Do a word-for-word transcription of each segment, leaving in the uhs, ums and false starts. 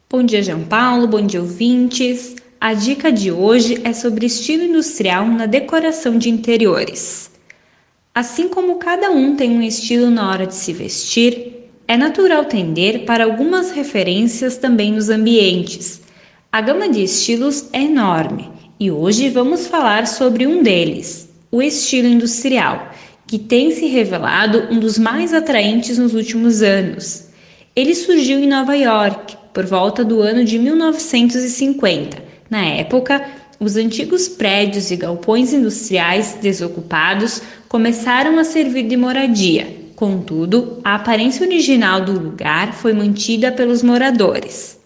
Bom dia, João Paulo, bom dia, ouvintes. A dica de hoje é sobre estilo industrial na decoração de interiores. Assim como cada um tem um estilo na hora de se vestir, é natural tender para algumas referências também nos ambientes. A gama de estilos é enorme e hoje vamos falar sobre um deles, o estilo industrial, que tem se revelado um dos mais atraentes nos últimos anos. Ele surgiu em Nova York por volta do ano de mil novecentos e cinquenta. Na época, os antigos prédios e galpões industriais desocupados começaram a servir de moradia. Contudo, a aparência original do lugar foi mantida pelos moradores.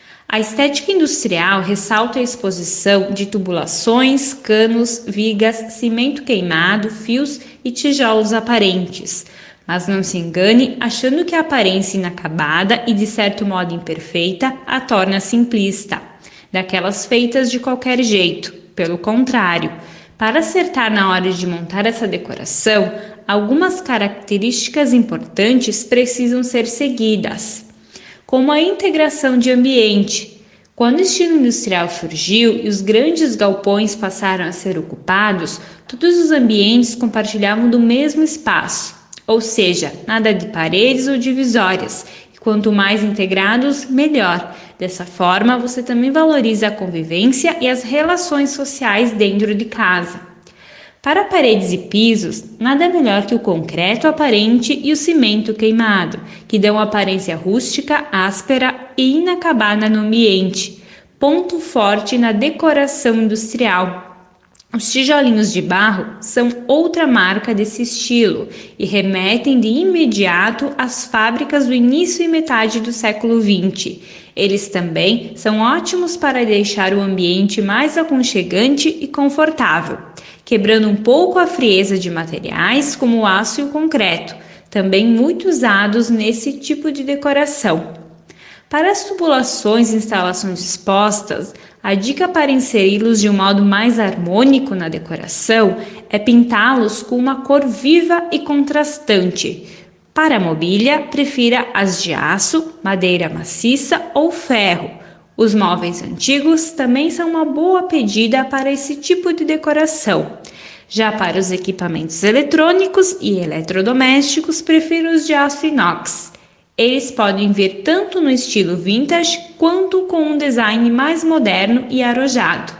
A estética industrial ressalta a exposição de tubulações, canos, vigas, cimento queimado, fios e tijolos aparentes. Mas não se engane achando que a aparência inacabada e de certo modo imperfeita a torna simplista, daquelas feitas de qualquer jeito. Pelo contrário, para acertar na hora de montar essa decoração, algumas características importantes precisam ser seguidas, como a integração de ambiente. Quando o estilo industrial surgiu e os grandes galpões passaram a ser ocupados, todos os ambientes compartilhavam do mesmo espaço. Ou seja, nada de paredes ou divisórias, e quanto mais integrados, melhor. Dessa forma, você também valoriza a convivência e as relações sociais dentro de casa. Para paredes e pisos, nada melhor que o concreto aparente e o cimento queimado, que dão aparência rústica, áspera e inacabada no ambiente. Ponto forte na decoração industrial. Os tijolinhos de barro são outra marca desse estilo e remetem de imediato às fábricas do início e metade do século vinte. Eles também são ótimos para deixar o ambiente mais aconchegante e confortável, quebrando um pouco a frieza de materiais como o aço e o concreto, também muito usados nesse tipo de decoração. Para as tubulações e instalações expostas, a dica para inseri-los de um modo mais harmônico na decoração é pintá-los com uma cor viva e contrastante. Para a mobília, prefira as de aço, madeira maciça ou ferro. Os móveis antigos também são uma boa pedida para esse tipo de decoração. Já para os equipamentos eletrônicos e eletrodomésticos, prefiro os de aço inox. Eles podem vir tanto no estilo vintage quanto com um design mais moderno e arojado.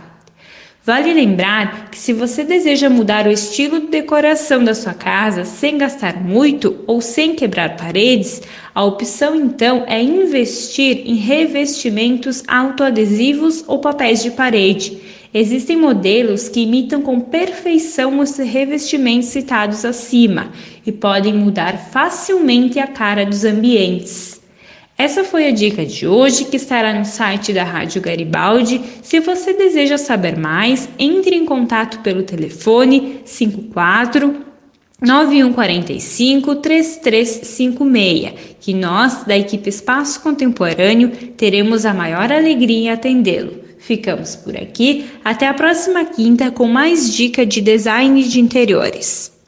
Vale lembrar que se você deseja mudar o estilo de decoração da sua casa sem gastar muito ou sem quebrar paredes, a opção então é investir em revestimentos autoadesivos ou papéis de parede. Existem modelos que imitam com perfeição os revestimentos citados acima e podem mudar facilmente a cara dos ambientes. Essa foi a dica de hoje, que estará no site da Rádio Garibaldi. Se você deseja saber mais, entre em contato pelo telefone cinco quatro nove um quatro cinco três três cinco seis, que nós, da equipe Espaço Contemporâneo, teremos a maior alegria em atendê-lo. Ficamos por aqui, até a próxima quinta com mais dica de design de interiores.